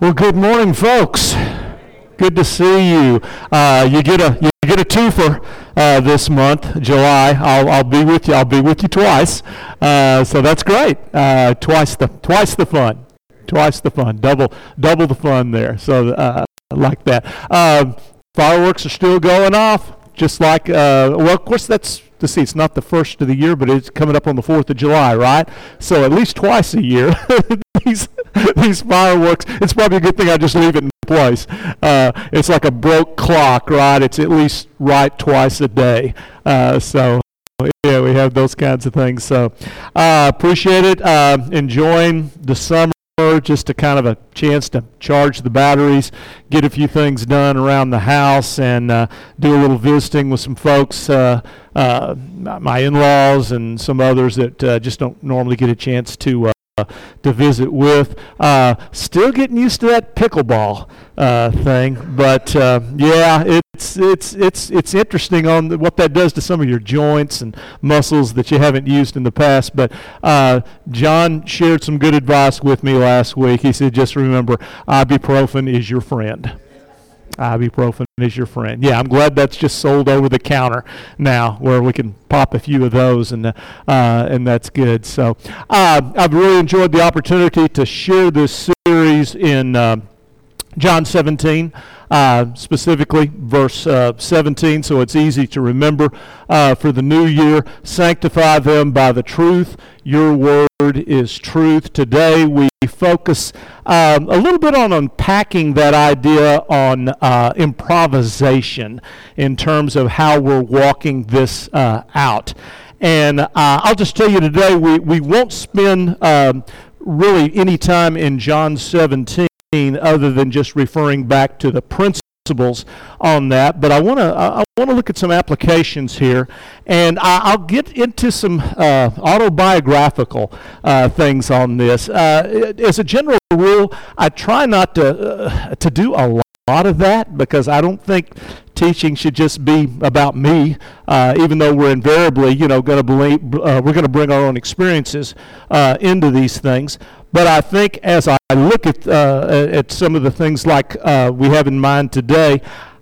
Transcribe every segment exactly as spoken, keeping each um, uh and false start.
Well, good morning, folks. Good to see you. Uh, you get a you get a twofer uh, this month, July. I'll I'll be with you. I'll be with you twice. Uh, so that's great. Uh, twice the twice the fun, twice the fun, double double the fun there. So uh, I like that. Uh, fireworks are still going off, just like uh, well, of course that's. To see, it's not the first of the year, but it's coming up on the fourth of July, right? So at least twice a year, these these fireworks. It's probably a good thing I just leave it in place. Uh, it's like a broke clock, right? It's at least right twice a day. Uh, so yeah, we have those kinds of things. So uh, appreciate it. Uh, enjoying the summer. Just a kind of a chance to charge the batteries, get a few things done around the house, and uh, do a little visiting with some folks, uh, uh, my in-laws and some others that uh, just don't normally get a chance to uh, to visit with. Uh, still getting used to that pickleball uh, thing, but uh, yeah, it's it's it's it's interesting on the, what that does to some of your joints and muscles that you haven't used in the past. But uh, John shared some good advice with me last week. He said, just remember, ibuprofen is your friend. Ibuprofen is your friend. Yeah, I'm glad that's just sold over the counter now, where we can pop a few of those, and uh, and that's good. So uh, I've really enjoyed the opportunity to share this series in uh, John seventeen, uh, specifically verse uh, seventeen, so it's easy to remember uh, for the new year. Sanctify them by the truth. Your word is truth. Today we focus um, a little bit on unpacking that idea on uh, improvisation in terms of how we're walking this uh, out. And uh, I'll just tell you today, we, we won't spend um, really any time in John seventeen other than just referring back to the principles on that. But I want to I want to look at some applications here, and I, I'll get into some uh, autobiographical uh, things on this. Uh, as a general rule, I try not to uh, to do a lot of that, because I don't think teaching should just be about me, uh, even though we're invariably, you know, going to believe uh, we're going to bring our own experiences uh, into these things. But I think as I look at uh, at some of the things like uh, we have in mind today,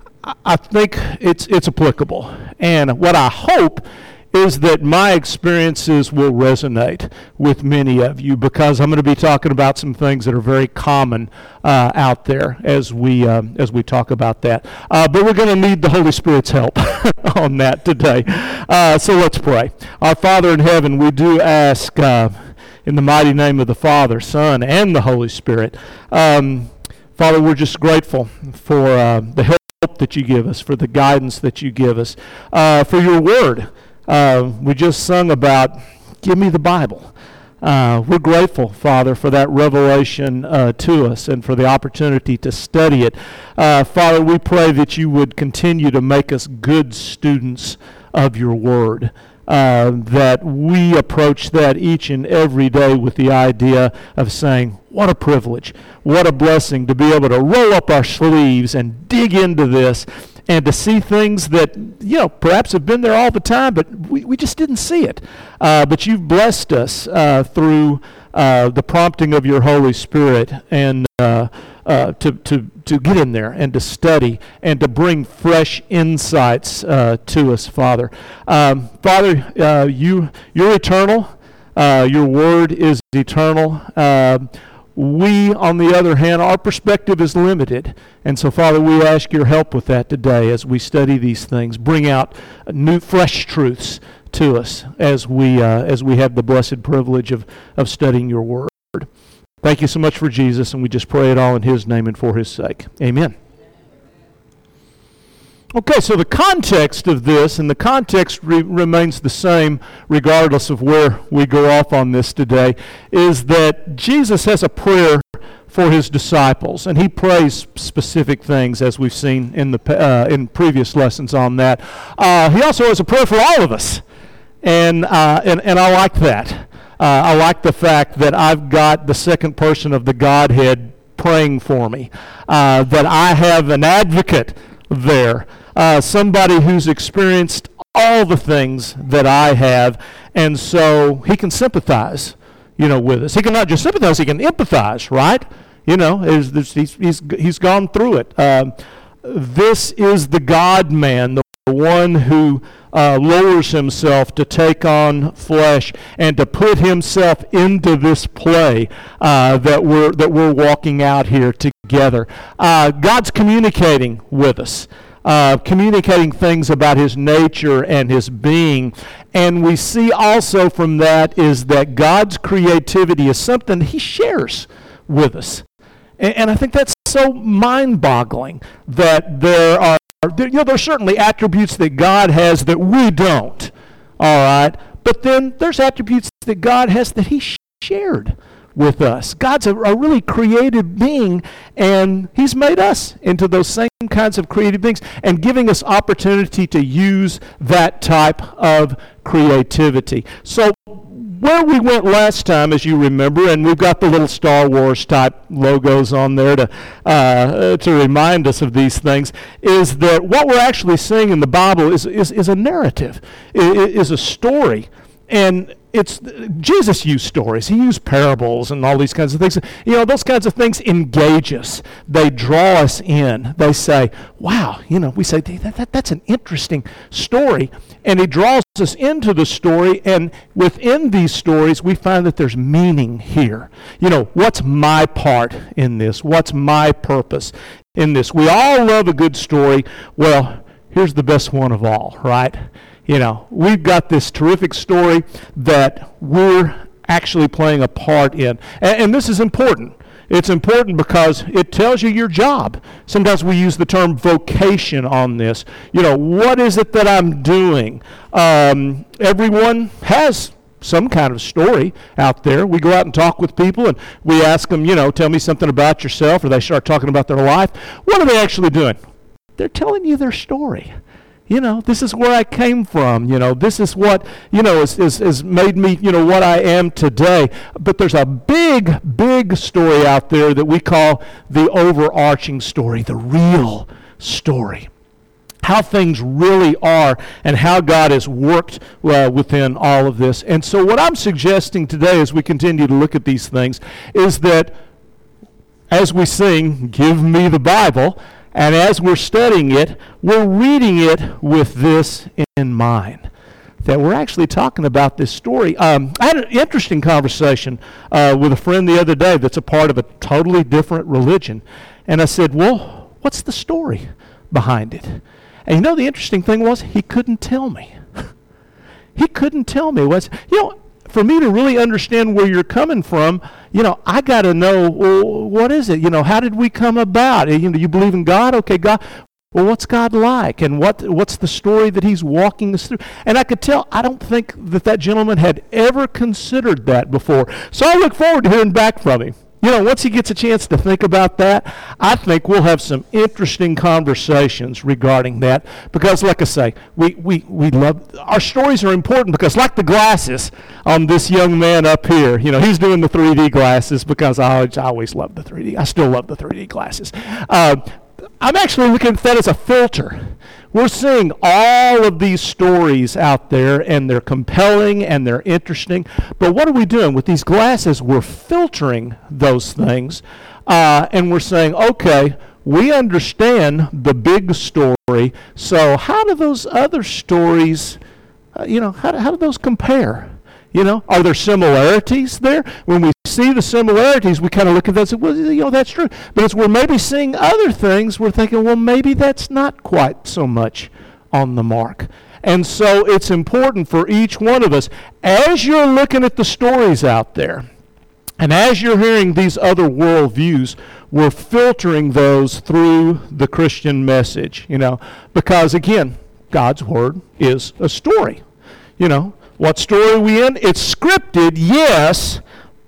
I think it's it's applicable. And what I hope is that my experiences will resonate with many of you, because I'm going to be talking about some things that are very common uh, out there as we um, as we talk about that. Uh, but we're going to need the Holy Spirit's help on that today. Uh, so let's pray. Our Father in heaven, we do ask uh, in the mighty name of the Father, Son, and the Holy Spirit. Um, Father, we're just grateful for uh, the help that you give us, for the guidance that you give us, uh, for your word. Uh, we just sung about, give me the Bible. Uh, we're grateful, Father, for that revelation uh, to us and for the opportunity to study it. Uh, Father, we pray that you would continue to make us good students of your word, uh, that we approach that each and every day with the idea of saying, what a privilege, what a blessing to be able to roll up our sleeves and dig into this, and to see things that, you know, perhaps have been there all the time, but we, we just didn't see it. Uh, but you've blessed us uh, through uh, the prompting of your Holy Spirit, and uh, uh, to, to, to get in there and to study and to bring fresh insights uh, to us, Father. Um, Father, uh, you, you're eternal. Uh, your word is eternal. Uh, We, on the other hand, our perspective is limited. And so, Father, we ask your help with that today as we study these things. Bring out new, fresh truths to us as we uh, as we have the blessed privilege of, of studying your word. Thank you so much for Jesus, and we just pray it all in his name and for his sake. Amen. Okay, so the context of this, and the context re- remains the same regardless of where we go off on this today, is that Jesus has a prayer for his disciples, and he prays specific things, as we've seen in the uh, in previous lessons on that. Uh, he also has a prayer for all of us, and uh, and and I like that. Uh, I like the fact that I've got the second person of the Godhead praying for me, uh, that I have an advocate there. Uh, somebody who's experienced all the things that I have, and so he can sympathize, you know, with us. He can not just sympathize, he can empathize, right? You know, is this, he's, he's, he's gone through it. Um, this is the God-man, the one who uh, lowers himself to take on flesh and to put himself into this play uh, that we're that we're walking out here together. Uh, God's communicating with us. Uh, communicating things about his nature and his being. And we see also from that is that God's creativity is something he shares with us. And, and I think that's so mind-boggling that there are, there, you know, there's certainly attributes that God has that we don't, all right? But then there's attributes that God has that he shared with us. God's a, a really creative being, and he's made us into those same kinds of creative beings and giving us opportunity to use that type of creativity. So where we went last time, as you remember, and we've got the little Star Wars type logos on there to uh, to remind us of these things, is that what we're actually seeing in the Bible is is, is a narrative, is, is a story. And it's Jesus used stories. He used parables and all these kinds of things. You know, those kinds of things engage us. They draw us in. They say, wow, you know, we say, that, that, that's an interesting story. And he draws us into the story, and within these stories, we find that there's meaning here. You know, what's my part in this? What's my purpose in this? We all love a good story. Well, here's the best one of all, right? You know, we've got this terrific story that we're actually playing a part in. And, and this is important. It's important because it tells you your job. Sometimes we use the term vocation on this. You know, what is it that I'm doing? Um, everyone has some kind of story out there. We go out and talk with people, and we ask them, you know, tell me something about yourself, or they start talking about their life. What are they actually doing? They're telling you their story. You know, this is where I came from. You know, this is what, you know, has, has, has made me, you know, what I am today. But there's a big, big story out there that we call the overarching story, the real story. How things really are and how God has worked uh, within all of this. And so what I'm suggesting today as we continue to look at these things is that as we sing, "Give Me the Bible," and as we're studying it, we're reading it with this in mind, that we're actually talking about this story. Um, I had an interesting conversation uh, with a friend the other day that's a part of a totally different religion. And I said, well, what's the story behind it? And you know, the interesting thing was, he couldn't tell me. He couldn't tell me. What's, you know, for me to really understand where you're coming from, you know, I got to know, well, what is it? You know, how did we come about? You know, you believe in God? Okay, God. Well, what's God like? And what what's the story that he's walking us through? And I could tell, I don't think that that gentleman had ever considered that before. So I look forward to hearing back from him. You know, once he gets a chance to think about that, I think we'll have some interesting conversations regarding that. Because, like I say, we, we, we love, our stories are important because, like the glasses on this young man up here, you know, he's doing the three D glasses because I always, I always love the three D. I still love the three D glasses. Uh, I'm actually looking at that as a filter. We're seeing all of these stories out there, and they're compelling and they're interesting. But what are we doing with these glasses? We're filtering those things, uh, and we're saying, okay, we understand the big story. So how do those other stories, uh, you know, how do, how do those compare? You know, are there similarities there? When we see the similarities, we kind of look at that and say, well, you know, that's true. But as we're maybe seeing other things, we're thinking, well, maybe that's not quite so much on the mark. And so it's important for each one of us, as you're looking at the stories out there, and as you're hearing these other worldviews, we're filtering those through the Christian message, you know, because, again, God's Word is a story, you know. What story are we in? It's scripted, yes,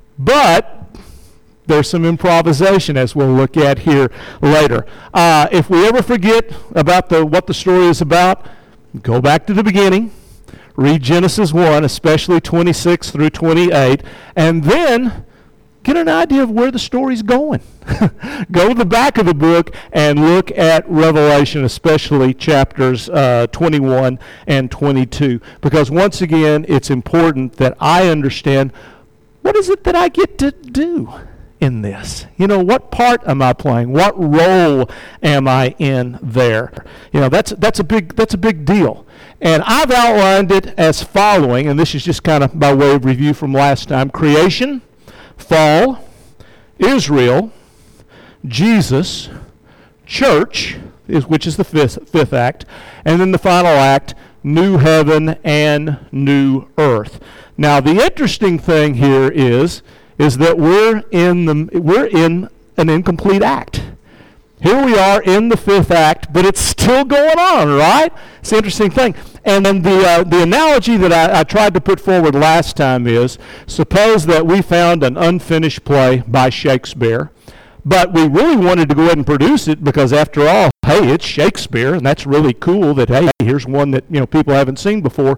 but there's some improvisation, as we'll look at here later. Uh, if we ever forget about the what the story is about, go back to the beginning, read Genesis one, especially twenty-six through twenty-eight, and then get an idea of where the story's going. Go to the back of the book and look at Revelation, especially chapters uh, twenty-one and twenty-two. Because once again, it's important that I understand, what is it that I get to do in this? You know, what part am I playing? What role am I in there? You know, that's that's a big that's a big deal. And I've outlined it as following, and this is just kind of by way of review from last time: creation, fall, Israel, Jesus, church, is which is the fifth fifth act, and then the final act, new heaven and new earth. Now, the interesting thing here is is that we're in the we're in an incomplete act. Here we are in the fifth act, but it's still going on, right? It's an interesting thing. And then the uh, the analogy that I, I tried to put forward last time is, suppose that we found an unfinished play by Shakespeare, but we really wanted to go ahead and produce it because, after all, hey, it's Shakespeare, and that's really cool that, hey, here's one that, you know, people haven't seen before.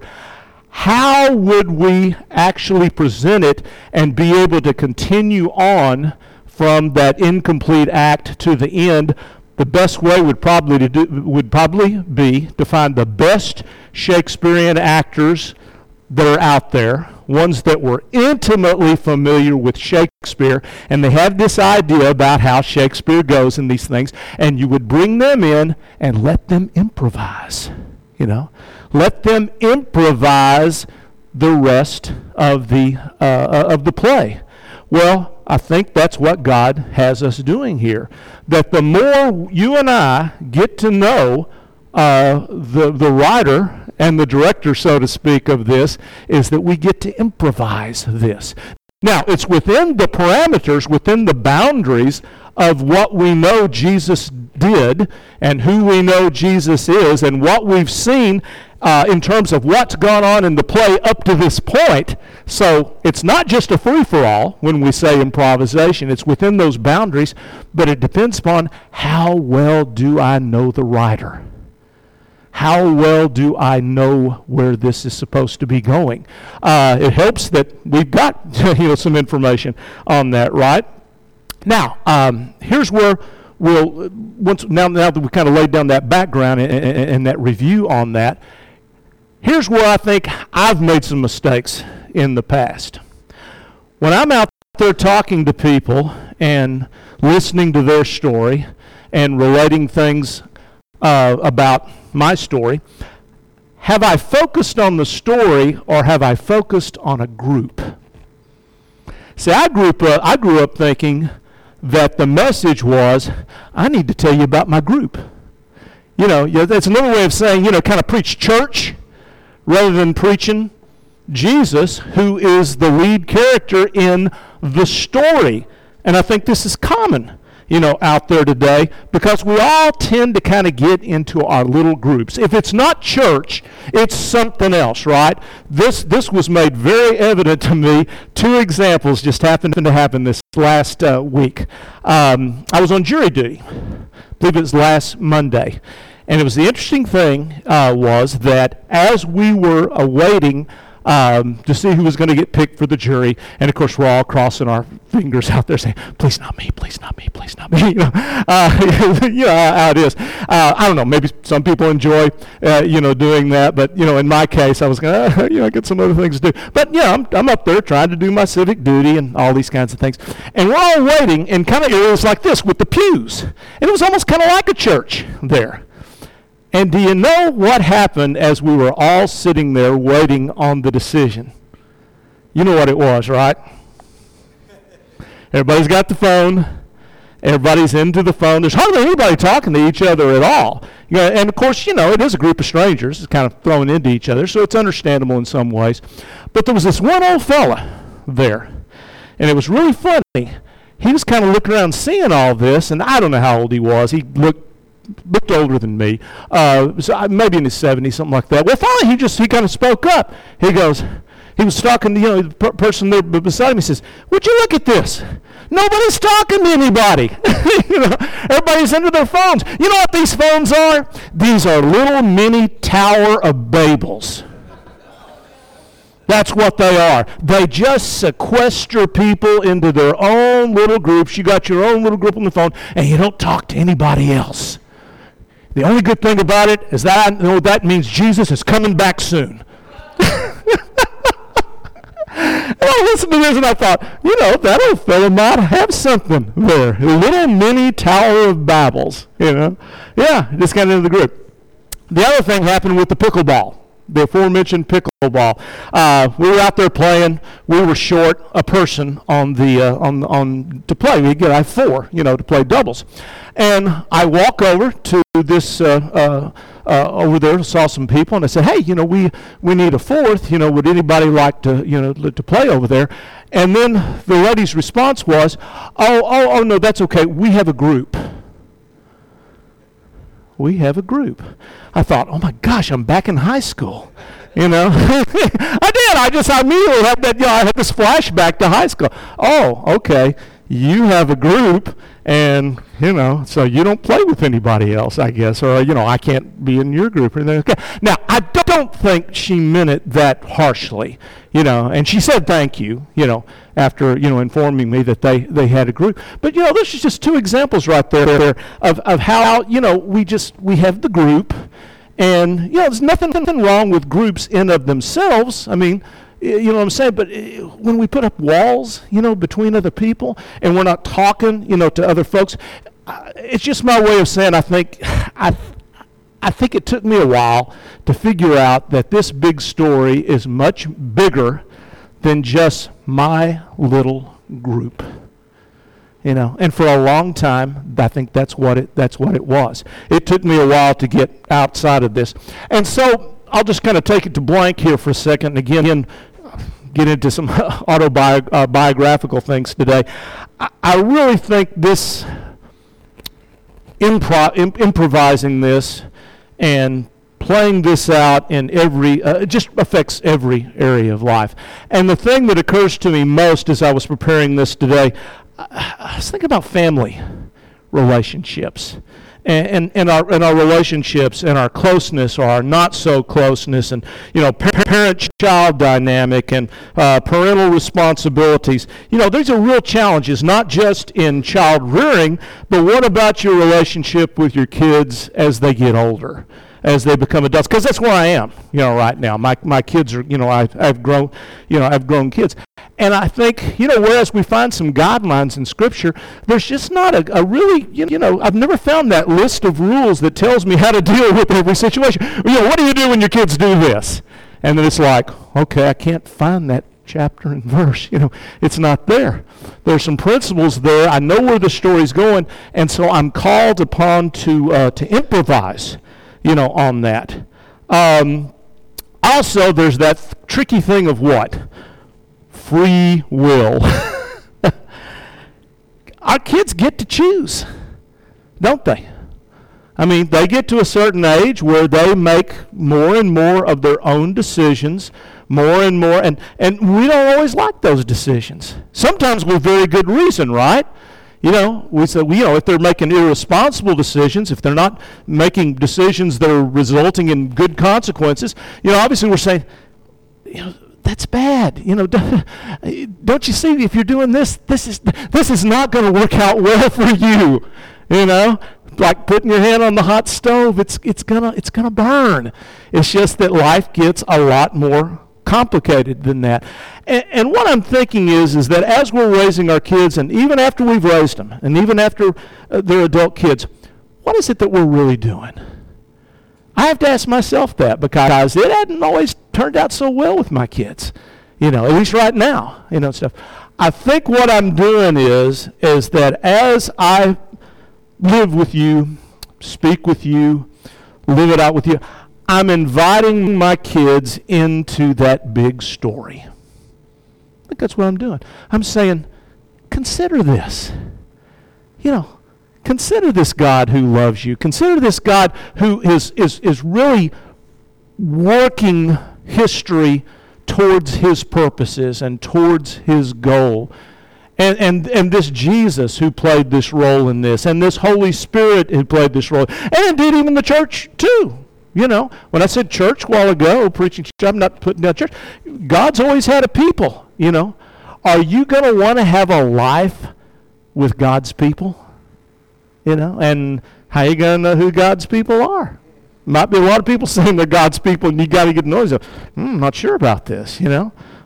How would we actually present it and be able to continue on from that incomplete act to the end? The best way would probably to do, would probably be to find the best Shakespearean actors that are out there, ones that were intimately familiar with Shakespeare, and they have this idea about how Shakespeare goes and these things, and you would bring them in and let them improvise, you know. Let them improvise the rest of the uh, of the play. Well, I think that's what God has us doing here. That the more you and I get to know uh, the the writer and the director, so to speak, of this, is that we get to improvise this. Now, it's within the parameters, within the boundaries of what we know Jesus did and who we know Jesus is and what we've seen uh, in terms of what's gone on in the play up to this point. So it's not just a free-for-all when we say improvisation. It's within those boundaries, but it depends upon how well do I know the writer. How well do I know where this is supposed to be going? Uh, it helps that we've got you know some information on that, right? Now, um, here's where we'll once now now that we kind of laid down that background and, and, and that review on that. Here's where I think I've made some mistakes in the past. When I'm out there talking to people and listening to their story and relating things uh, about my story, have I focused on the story or have I focused on a group? See, I grew up, uh, I grew up thinking that the message was, I need to tell you about my group. You know, that's another way of saying, you know, kind of preach church rather than preaching Jesus, who is the lead character in the story. And I think this is common, you know, out there today, because we all tend to kind of get into our little groups. If it's not church, it's something else, right? This this was made very evident to me. Two examples just happened to happen this last uh, week. Um, I was on jury duty. I believe it was last Monday. And it was the interesting thing uh, was that as we were awaiting Um, to see who was going to get picked for the jury. And of course, we're all crossing our fingers out there saying, please not me, please not me, please not me. You know, uh, you know how it is. Uh, I don't know, maybe some people enjoy, uh, you know, doing that. But, you know, in my case, I was going to, uh, you know, get some other things to do. But, yeah, I'm, I'm up there trying to do my civic duty and all these kinds of things. And we're all waiting in kind of areas like this with the pews. And it was almost kind of like a church there. And do you know what happened as we were all sitting there waiting on the decision? You know what it was, right? Everybody's got the phone. Everybody's into the phone. There's hardly anybody talking to each other at all. You know, and, of course, you know, it is a group of strangers. It's kind of thrown into each other, so it's understandable in some ways. But there was this one old fella there, and it was really funny. He was kind of looking around seeing all this, and I don't know how old he was. He looked looked older than me, uh, so maybe in his seventies, something like that. Well, finally, he just, he kind of spoke up. He goes, he was talking to, you know, the per- person there beside him. He says, would you look at this? Nobody's talking to anybody. You know, everybody's into their phones. You know what these phones are? These are little mini Tower of Babels. That's what they are. They just sequester people into their own little groups. You got your own little group on the phone, and you don't talk to anybody else. The only good thing about it is that I know that means Jesus is coming back soon. And I listened to this and I thought, you know, that old fellow might have something there. A little mini Tower of Babels, you know. Yeah, just got into the group. The other thing happened with the pickleball, the aforementioned pickleball. Uh, we were out there playing. We were short a person on the uh, on on to play. We get I have four, you know, to play doubles. And I walk over to this uh, uh, uh, over there, saw some people, and I said, "Hey, you know, we we need a fourth. You know, would anybody like to you know to play over there?" And then the lady's response was, "Oh, oh, oh, no, that's okay. We have a group." We have a group. I thought, oh my gosh, I'm back in high school. You know, I did. I just I immediately had that. You know, I had this flashback to high school. Oh, okay. You have a group, and you know, so you don't play with anybody else, I guess, or you know, I can't be in your group or anything. Okay. Now, I don't think she meant it that harshly, you know. And she said thank you, you know, after you know informing me that they they had a group. But you know, this is just two examples right there of of how you know we just we have the group. And, you know, there's nothing, nothing wrong with groups in of themselves. I mean, you know what I'm saying? But when we put up walls, you know, between other people, and we're not talking, you know, to other folks, uh, it's just my way of saying I think, I, I think it took me a while to figure out that this big story is much bigger than just my little group. You know, and for a long time, I think that's what it that's what it was. It took me a while to get outside of this. And so I'll just kind of take it to blank here for a second, and again, get into some autobiographical uh, things today. I, I really think this, impro- imp- improvising this and playing this out in every, uh, it just affects every area of life. And the thing that occurs to me most as I was preparing this today, I was thinking about family relationships and, and, and our and our relationships and our closeness or our not so closeness, and you know parent-child dynamic and uh, parental responsibilities. You know, these are real challenges, not just in child rearing, but what about your relationship with your kids as they get older, as they become adults? Because that's where I am, you know, right now. My my kids are, you know, I, I've grown, you know, I've grown kids. And I think, you know, whereas we find some guidelines in Scripture, there's just not a, a really, you know, I've never found that list of rules that tells me how to deal with every situation. You know, what do you do when your kids do this? And then it's like, okay, I can't find that chapter and verse. You know, it's not there. There's some principles there. I know where the story's going, and so I'm called upon to uh, to improvise, you know, on that. Um, also, there's that th- tricky thing of what? Free will. Our kids get to choose, don't they? I mean, they get to a certain age where they make more and more of their own decisions, more and more, and, and we don't always like those decisions. Sometimes with very good reason, right? You know, we say, you know, if they're making irresponsible decisions, if they're not making decisions that are resulting in good consequences, you know, obviously we're saying, you know, that's bad. You know, don't you see, if you're doing this, this is this is not going to work out well for you. You know, like putting your hand on the hot stove, it's it's gonna it's gonna burn. It's just that life gets a lot more complicated than that. And, and what I'm thinking is, is that as we're raising our kids, and even after we've raised them, and even after uh, they're adult kids, what is it that we're really doing? I have to ask myself that, because it hadn't always turned out so well with my kids, you know, at least right now, you know, stuff. I think what I'm doing is, is that as I live with you, speak with you, live it out with you, I'm inviting my kids into that big story. I think that's what I'm doing. I'm saying, consider this. You know, consider this God who loves you. Consider this God who is is is really working history towards his purposes and towards his goal. And, and and this Jesus who played this role in this, and this Holy Spirit who played this role, and indeed even the church too. You know, when I said church a while ago, preaching church, I'm not putting down church. God's always had a people, you know. Are you going to want to have a life with God's people? You know, and how are you going to know who God's people are? Might be a lot of people saying they're God's people, and you got to get noise of, hmm, I'm not sure about this, you know.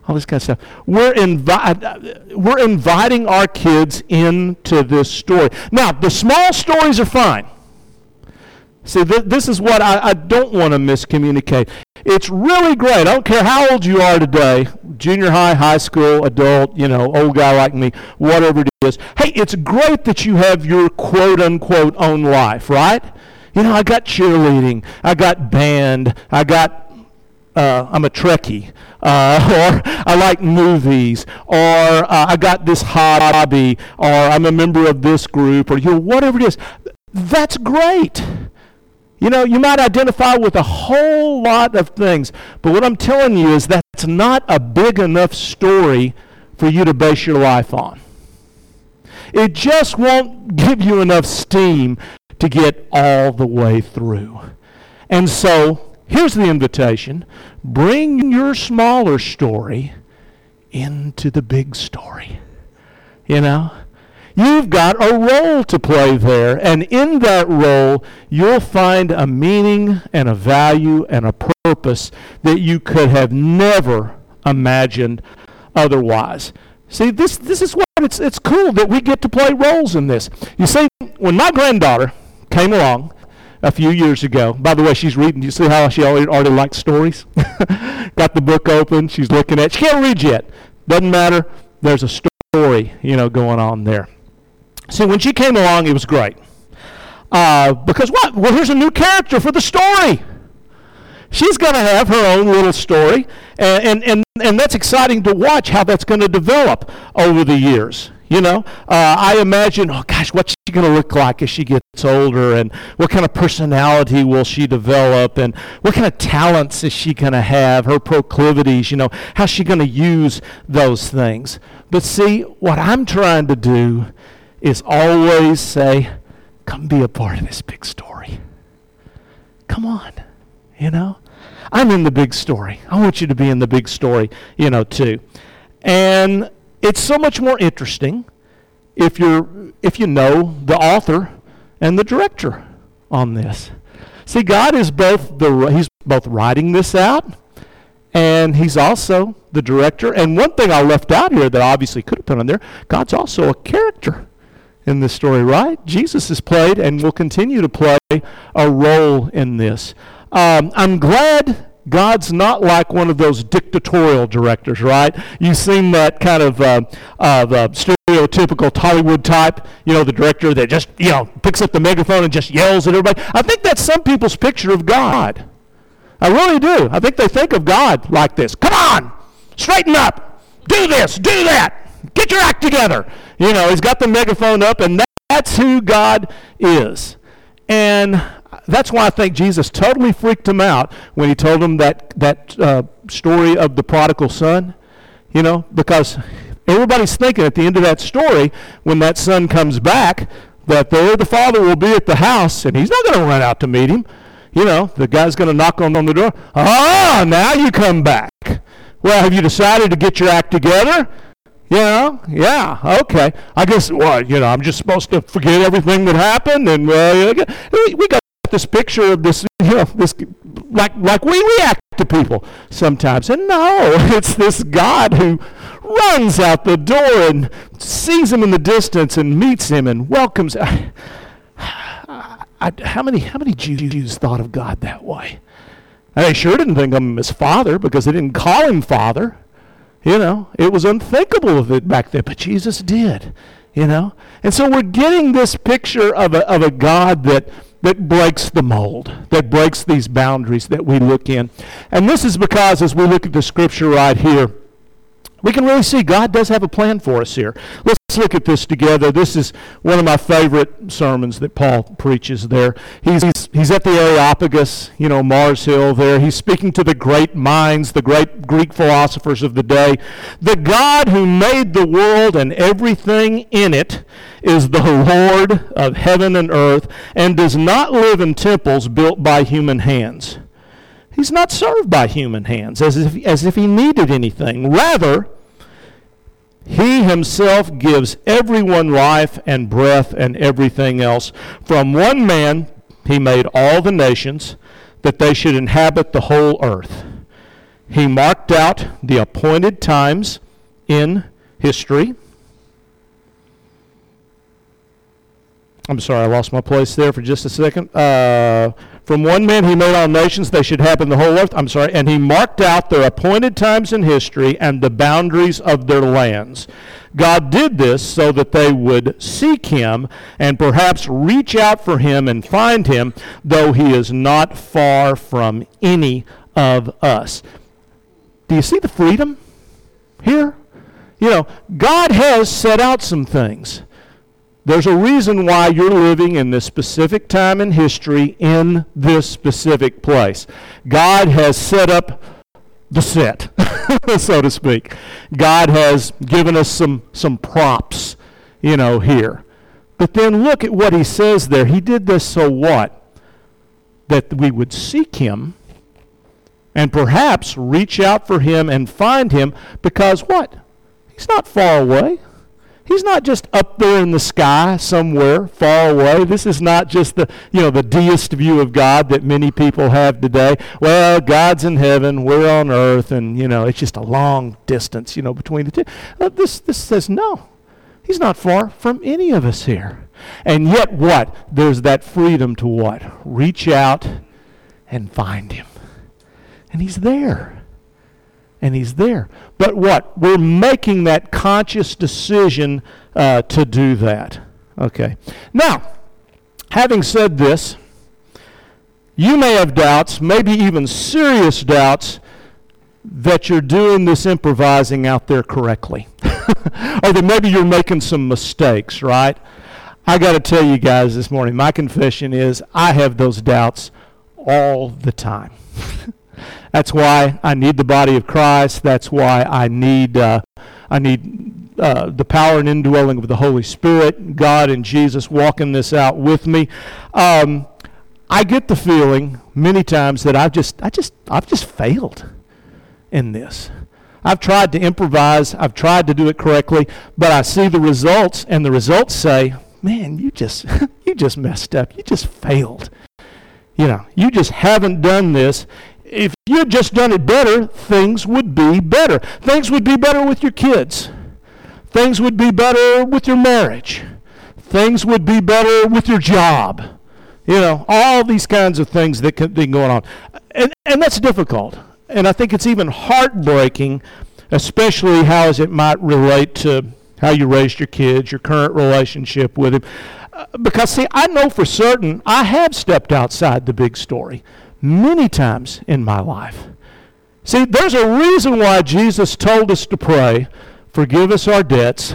all this kind of stuff. We're, invi- we're inviting our kids into this story. Now, the small stories are fine. See, th- this is what I, I don't want to miscommunicate. It's really great. I don't care how old you are today, junior high, high school, adult, you know, old guy like me, whatever it is. Hey, it's great that you have your quote-unquote own life, right? You know, I got cheerleading, I got band, I got, uh, I'm a Trekkie, uh, or I like movies, or uh, I got this hobby, or I'm a member of this group, or you know, whatever it is. That's great. You know, you might identify with a whole lot of things, but what I'm telling you is that's not a big enough story for you to base your life on. It just won't give you enough steam to get all the way through. And so, here's the invitation. Bring your smaller story into the big story. You know? You've got a role to play there, and in that role, you'll find a meaning and a value and a purpose that you could have never imagined otherwise. See, this this is what it's it's cool that we get to play roles in this. You see, when my granddaughter came along a few years ago, by the way, she's reading. You see how she already, already likes stories? Got the book open. She's looking at. She can't read yet. Doesn't matter. There's a story, you know, going on there. See, when she came along, it was great. Uh, because what? Well, here's a new character for the story. She's going to have her own little story, and, and, and, and that's exciting to watch how that's going to develop over the years. You know, uh, I imagine, oh gosh, what's she going to look like as she gets older, and what kind of personality will she develop, and what kind of talents is she going to have, her proclivities, you know, how's she going to use those things. But see, what I'm trying to do is always say, come be a part of this big story. Come on, you know. I'm in the big story. I want you to be in the big story, you know, too. And it's so much more interesting if you're if you know the author and the director on this. See, God is both the he's both writing this out, and he's also the director. And one thing I left out here that I obviously could have put on there, God's also a character in this story, right? Jesus has played and will continue to play a role in this. Um, I'm glad God's not like one of those dictatorial directors, right? You've seen that kind of uh, uh, the stereotypical Hollywood type, you know, the director that just, you know, picks up the megaphone and just yells at everybody. I think that's some people's picture of God. I really do. I think they think of God like this. Come on, straighten up, do this, do that. Get your act together. You know, he's got the megaphone up, and that, that's who God is. And that's why I think Jesus totally freaked him out when he told him that, that uh, story of the prodigal son, you know, because everybody's thinking at the end of that story, when that son comes back, that there the father will be at the house, and he's not going to run out to meet him. You know, the guy's going to knock on, on the door. Ah, now you come back. Well, have you decided to get your act together? You know, yeah, okay. I guess, well, you know, I'm just supposed to forget everything that happened, and uh, we, we got this picture of this, you know, this like like we react to people sometimes. And no, it's this God who runs out the door and sees him in the distance and meets him and welcomes. I, I, how many how many Jews thought of God that way? And they sure didn't think of him as Father, because they didn't call him Father. You know, it was unthinkable of it back then, but Jesus did, you know. And so we're getting this picture of a of a God that that breaks the mold, that breaks these boundaries that we look in. And this is because as we look at the scripture right here, we can really see God does have a plan for us here. Let's look at this together. This is one of my favorite sermons that Paul preaches there. He's, he's, he's at the Areopagus, you know, Mars Hill there. He's speaking to the great minds, the great Greek philosophers of the day. The God who made the world and everything in it is the Lord of heaven and earth, and does not live in temples built by human hands. He's not served by human hands as if, as if he needed anything. Rather, he himself gives everyone life and breath and everything else. From one man he made all the nations, that they should inhabit the whole earth. He marked out the appointed times in history. I'm sorry, I lost my place there for just a second. Uh, from one man he made all nations, they should happen the whole earth. I'm sorry. And he marked out their appointed times in history and the boundaries of their lands. God did this so that they would seek him and perhaps reach out for him and find him, though he is not far from any of us. Do you see the freedom here? You know, God has set out some things. There's a reason why you're living in this specific time in history in this specific place. God has set up the set, so to speak. God has given us some, some props, you know, here. But then look at what he says there. He did this so what? That we would seek him and perhaps reach out for him and find him, because what? He's not far away. He's not just up there in the sky somewhere far away. This is not just the, you know, the deist view of God that many people have today. Well, God's in heaven, we're on earth, and, you know, it's just a long distance, you know, between the two. Uh, this, this says, no, he's not far from any of us here. And yet what? There's that freedom to what? Reach out and find him. And he's there. And he's there. But what? We're making that conscious decision uh, to do that. Okay. Now, having said this, you may have doubts, maybe even serious doubts, that you're doing this improvising out there correctly. Or that maybe you're making some mistakes, right? I got to tell you guys this morning, my confession is I have those doubts all the time. That's why I need the body of Christ. That's why I need uh, I need uh, the power and indwelling of the Holy Spirit, God and Jesus walking this out with me. Um, I get the feeling many times that I've just I just I've just failed in this. I've tried to improvise. I've tried to do it correctly, but I see the results, and the results say, "Man, you just you just messed up. You just failed. You know, you just haven't done this." If you had just done it better, things would be better. Things would be better with your kids. Things would be better with your marriage. Things would be better with your job. You know, all these kinds of things that could be going on. And, and that's difficult. And I think it's even heartbreaking, especially how as it might relate to how you raised your kids, your current relationship with him. Uh, because, see, I know for certain I have stepped outside the big story many times in my life. See, there's a reason why Jesus told us to pray, forgive us our debts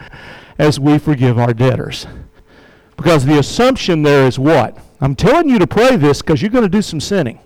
as we forgive our debtors. Because the assumption there is what? I'm telling you to pray this because you're going to do some sinning.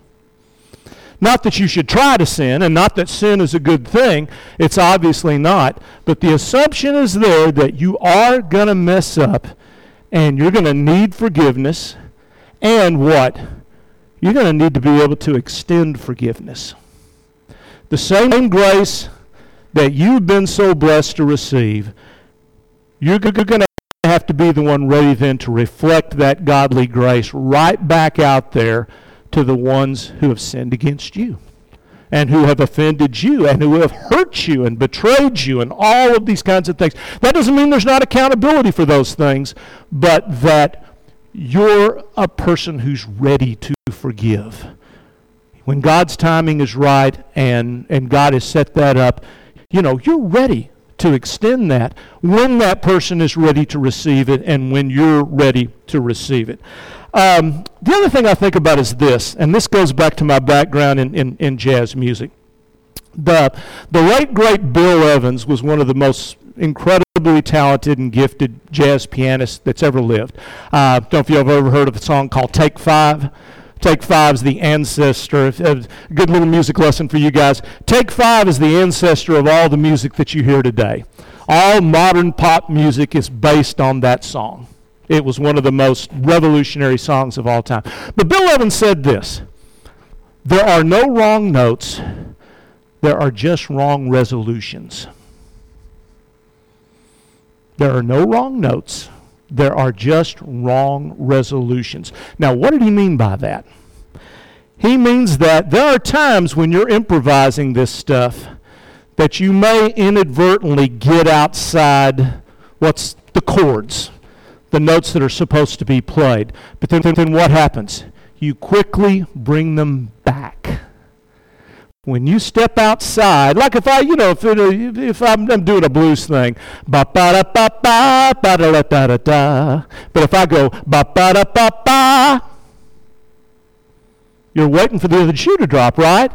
Not that you should try to sin, and not that sin is a good thing. It's obviously not. But the assumption is there that you are going to mess up, and you're going to need forgiveness, and what? You're going to need to be able to extend forgiveness. The same grace that you've been so blessed to receive, you're going to have to be the one ready then to reflect that godly grace right back out there to the ones who have sinned against you and who have offended you and who have hurt you and betrayed you and all of these kinds of things. That doesn't mean there's not accountability for those things, but that you're a person who's ready to forgive. When God's timing is right and, and God has set that up, you know, you're ready to extend that when that person is ready to receive it and when you're ready to receive it. Um, the other thing I think about is this, and this goes back to my background in, in, in jazz music. The, the late, great Bill Evans was one of the most incredibly talented and gifted jazz pianist that's ever lived. Uh, I don't know if you've ever heard of a song called Take Five. Take Five is the ancestor. A good little music lesson for you guys. Take Five is the ancestor of all the music that you hear today. All modern pop music is based on that song. It was one of the most revolutionary songs of all time. But Bill Evans said this: there are no wrong notes, there are just wrong resolutions. There are no wrong notes. There are just wrong resolutions. Now, what did he mean by that? He means that there are times when you're improvising this stuff that you may inadvertently get outside what's the chords, the notes that are supposed to be played. But then, then what happens? You quickly bring them back. When you step outside, like if I, you know, if, it, if I'm, I'm doing a blues thing, ba ba da ba ba ba da da da da da. But if I go ba ba da ba ba, you're waiting for the other shoe to drop, right?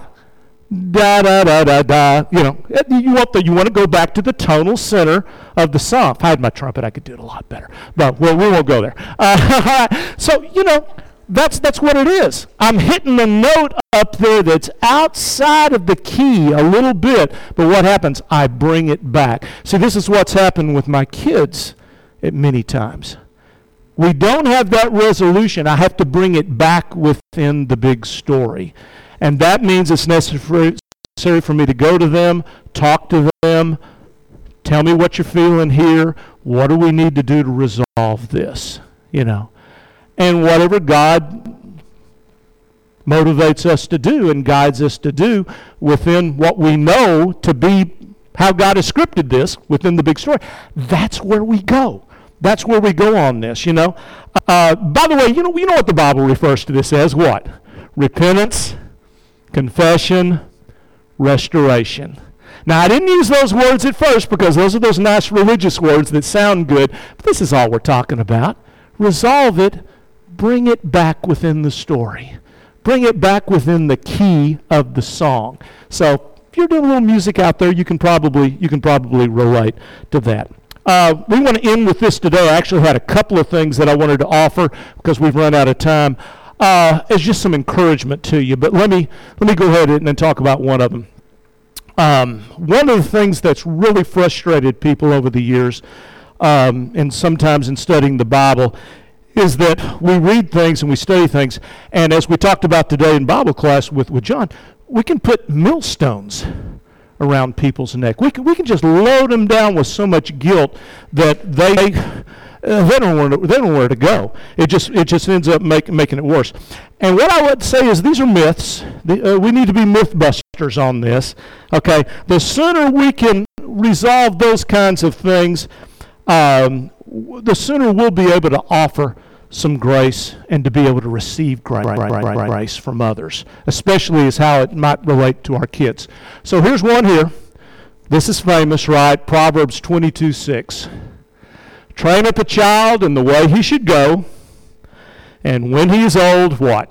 Da da da da da. You know, you want the, you want to go back to the tonal center of the song. If I had my trumpet, I could do it a lot better. But well, we won't go there. Uh, so you know. That's that's what it is. I'm hitting a note up there that's outside of the key a little bit, but what happens? I bring it back. See, this is what's happened with my kids at many times. We don't have that resolution. I have to bring it back within the big story. And that means it's necessary for me to go to them, talk to them, tell me what you're feeling here. What do we need to do to resolve this? You know. And whatever God motivates us to do and guides us to do within what we know to be how God has scripted this within the big story, that's where we go. That's where we go on this, you know. Uh, by the way, you know, you know what the Bible refers to this as? What? Repentance, confession, restoration. Now, I didn't use those words at first because those are those nice religious words that sound good, but this is all we're talking about. Resolve it. Bring it back within the story. Bring it back within the key of the song. So if you're doing a little music out there, you can probably you can probably relate to that. Uh, we want to end with this today. I actually had a couple of things that I wanted to offer because we've run out of time. Uh, it's just some encouragement to you. But let me let me go ahead and then talk about one of them. Um, one of the things that's really frustrated people over the years, um, and sometimes in studying the Bible, is that we read things and we study things, and as we talked about today in Bible class with, with John, we can put millstones around people's neck. We can, we can just load them down with so much guilt that they uh, they don't know where to, they don't know where to go. It just it just ends up make, making it worse. And what I would say is these are myths. The, uh, we need to be myth busters on this. Okay, the sooner we can resolve those kinds of things, um, the sooner we'll be able to offer some grace and to be able to receive grace, grace from others, especially as how it might relate to our kids. So here's one here. This is famous, right? Proverbs twenty-two six. Train up a child in the way he should go, and when he is old, what?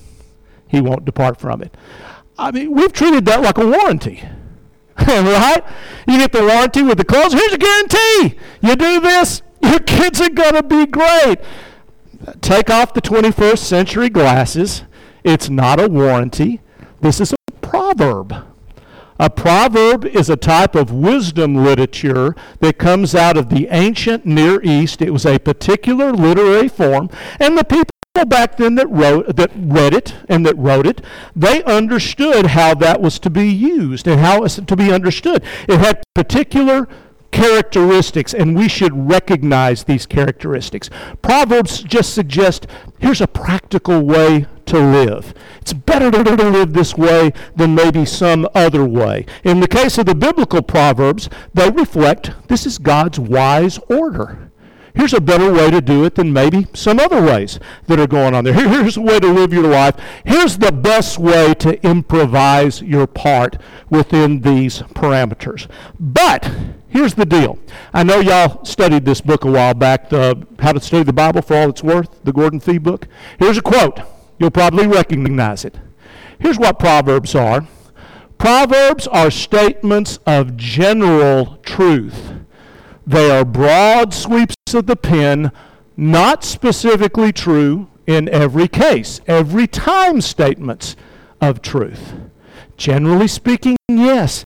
He won't depart from it. I mean, we've treated that like a warranty. Right? You get the warranty with the clothes. Here's a guarantee. You do this, your kids are going to be great. Take off the twenty-first century glasses. It's not a warranty. This is a proverb. A proverb is a type of wisdom literature that comes out of the ancient Near East. It was a particular literary form, and the people back then that wrote, that read it and that wrote it, they understood how that was to be used and how it was to be understood. It had particular characteristics, and we should recognize these characteristics. Proverbs just suggest here's a practical way to live. It's better to live this way than maybe some other way. In the case of the biblical Proverbs, they reflect this is God's wise order. Here's a better way to do it than maybe some other ways that are going on there. Here, here's a way to live your life. Here's the best way to improvise your part within these parameters. But here's the deal. I know y'all studied this book a while back, the How to Study the Bible for All It's Worth, the Gordon Fee book. Here's a quote. You'll probably recognize it. Here's what Proverbs are. Proverbs are statements of general truth. They are broad sweeps of the pen, not specifically true in every case. Every time statements of truth. Generally speaking, yes.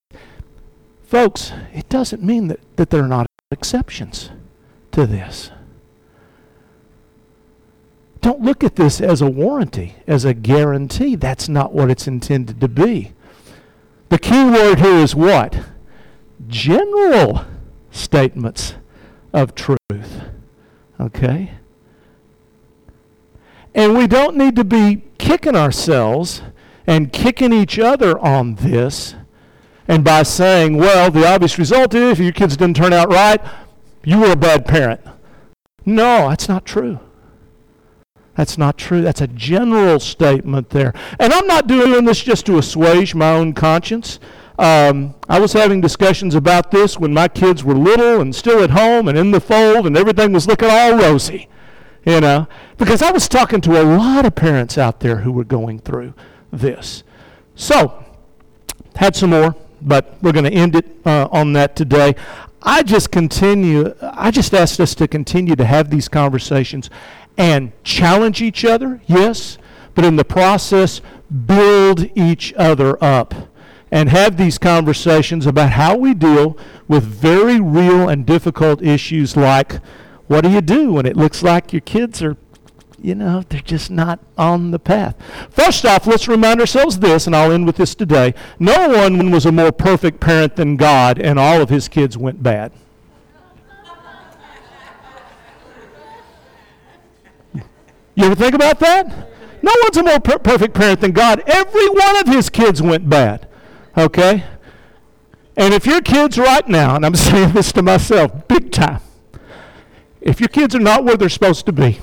Folks, it doesn't mean that, that there are not exceptions to this. Don't look at this as a warranty, as a guarantee. That's not what it's intended to be. The key word here is what? General statements of truth. Okay? And we don't need to be kicking ourselves and kicking each other on this, and by saying, well, the obvious result is if your kids didn't turn out right, you were a bad parent. No, that's not true. That's not true. That's a general statement there. And I'm not doing this just to assuage my own conscience. Um, I was having discussions about this when my kids were little and still at home and in the fold and everything was looking all rosy, you know, because I was talking to a lot of parents out there who were going through this. So, had some more, but we're going to end it uh, on that today. I just continue, I just asked us to continue to have these conversations and challenge each other, yes, but in the process, build each other up and have these conversations about how we deal with very real and difficult issues like, what do you do when it looks like your kids are, you know, they're just not on the path? First off, let's remind ourselves this, and I'll end with this today. No one was a more perfect parent than God, and all of his kids went bad. You ever think about that? No one's a more per- perfect parent than God. Every one of his kids went bad. Okay? And if your kids right now, and I'm saying this to myself, big time, if your kids are not where they're supposed to be,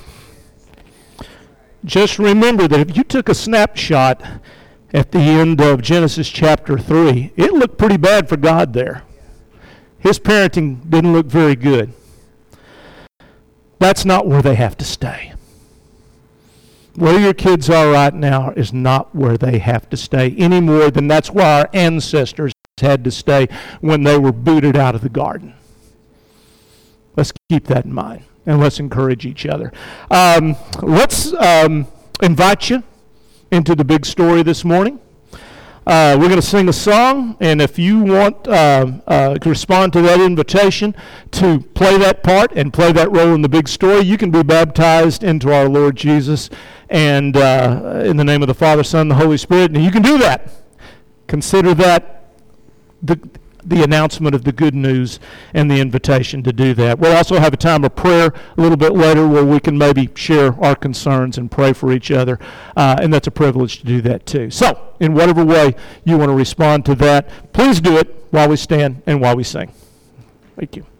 just remember that if you took a snapshot at the end of Genesis chapter three, it looked pretty bad for God there. His parenting didn't look very good. That's not where they have to stay. Where your kids are right now is not where they have to stay any more than that's why our ancestors had to stay when they were booted out of the garden. Let's keep that in mind, and let's encourage each other. Um, let's um, invite you into the big story this morning. Uh, we're going to sing a song, and if you want uh, uh, to respond to that invitation to play that part and play that role in the big story, you can be baptized into our Lord Jesus and uh, in the name of the Father, Son, and the Holy Spirit. And you can do that. Consider that the the announcement of the good news and the invitation to do that. We'll also have a time of prayer a little bit later where we can maybe share our concerns and pray for each other, uh, and that's a privilege to do that too. So, in whatever way you want to respond to that, please do it while we stand and while we sing. Thank you.